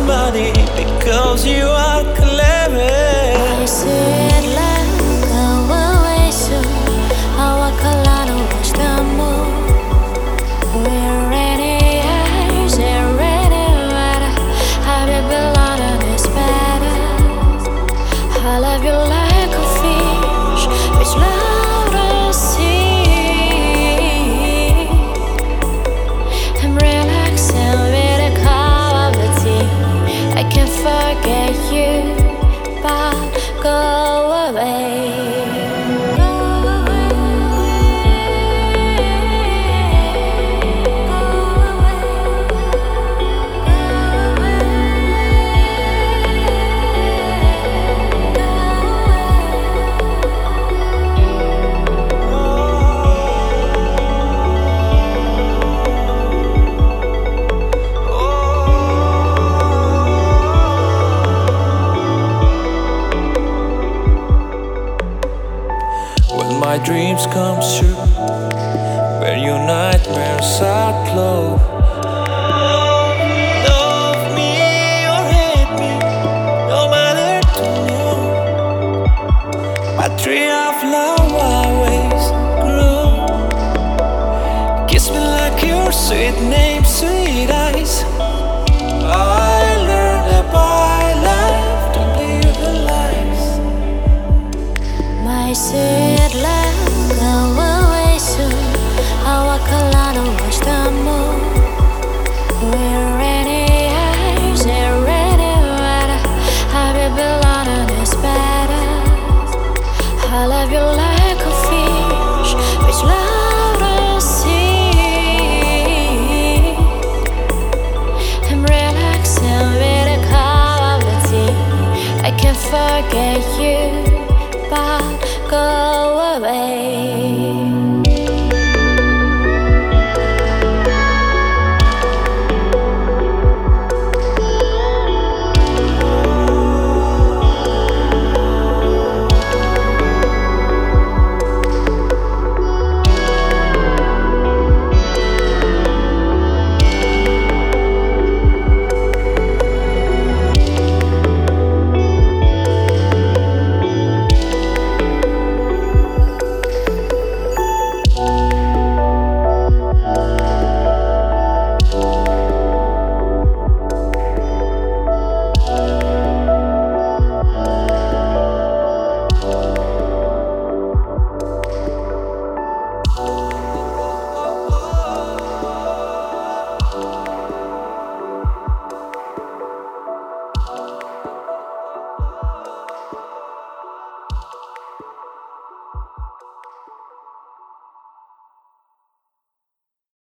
somebody because you are clever. I said let go away soon. Our color was the moon. We're ready, eyes are ready, better. I belong on this better. I love you like a fish which love the sea. I'm relaxing with the cup of the tea. I can't forget you, but go away. Go away. Go away. When my dreams come true, when your nightmares are close. Love me or hate me, no matter to know. My tree of love always grow. Kiss me like your sweet name, sweet eyes. I learned about life to live the lives. My sweet love, go away soon. Our color was the moon. We're ready, eyes are ready, better. I belong on this better. I love you like a fish which love the sea. I'm relaxing with a cup of tea. I can't forget you.